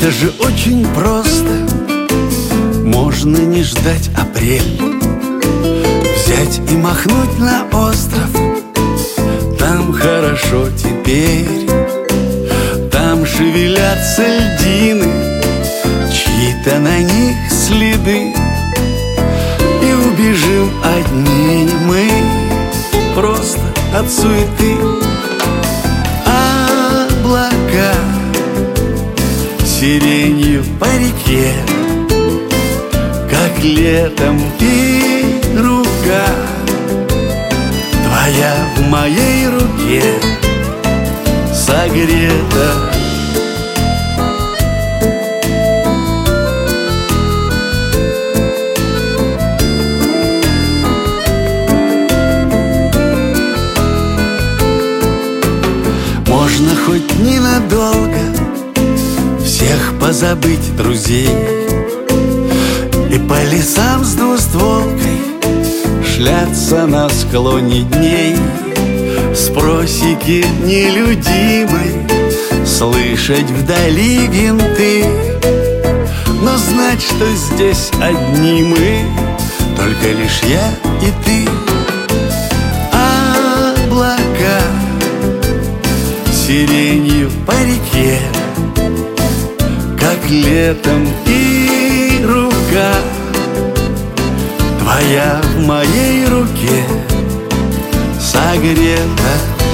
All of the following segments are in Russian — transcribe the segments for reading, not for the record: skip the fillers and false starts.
Это же очень просто. Можно не ждать апрель, взять и махнуть на остров. Там хорошо теперь, там шевелятся льдины, чьи-то на них следы. И убежим одни мы просто от суеты. Облака сиренью по реке, как летом, и рука твоя в моей руке согрета. Можно хоть ненадолго всех позабыть друзей и по лесам с двустволкой шляться на склоне дней, с просеки нелюдимой слышать вдали винты. Но знать, что здесь одни мы, только лишь я и ты. Облака сиренью по реке, как летом, и рука твоя в моей руке согрета.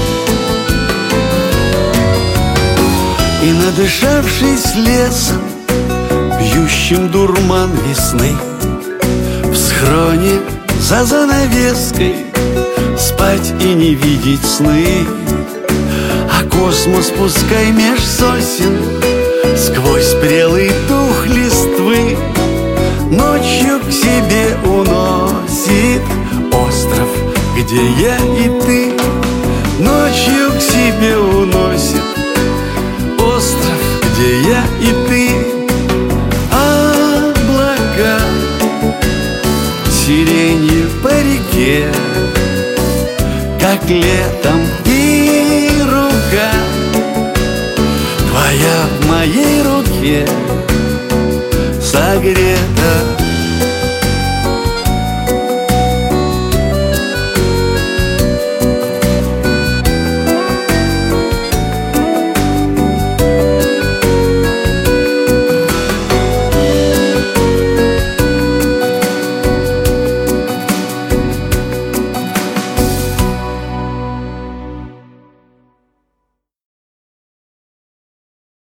И надышавшись лесом, пьющим дурман весны, в схроне за занавеской спать и не видеть сны. А космос пускай меж сосен сквозь прелый дух листвы ночью к себе уносит остров, где я и ты. Ночью к себе уносит остров, где я и ты. Облака сиренью по реке, как летом, и рука твоя в моей руке согрета.